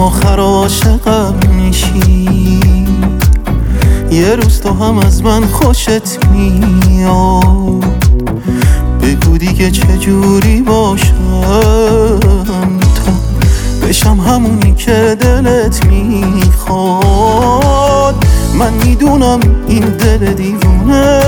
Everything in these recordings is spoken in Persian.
آخر عاشقم میشی. یه روز تو هم از من خوشت میاد، بگو دیگه چجوری باشم تا بشم همونی که دلت میخواد. من میدونم این دل دیوونه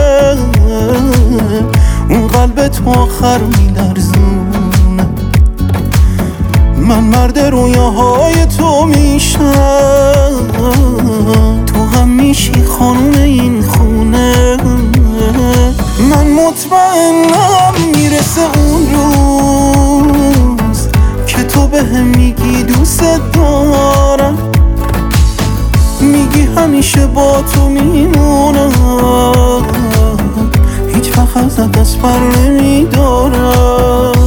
اون قلب تو آخر میلرزونه. من مرد رویاهای تو میشم، تو هم میشی خانون این خونه. من مطمئنم میرسه اون روز که تو بهم میگی دوست دارم، میگی همیشه با تو میمونم، هیچ وقت ازت دست بر نمیدارم.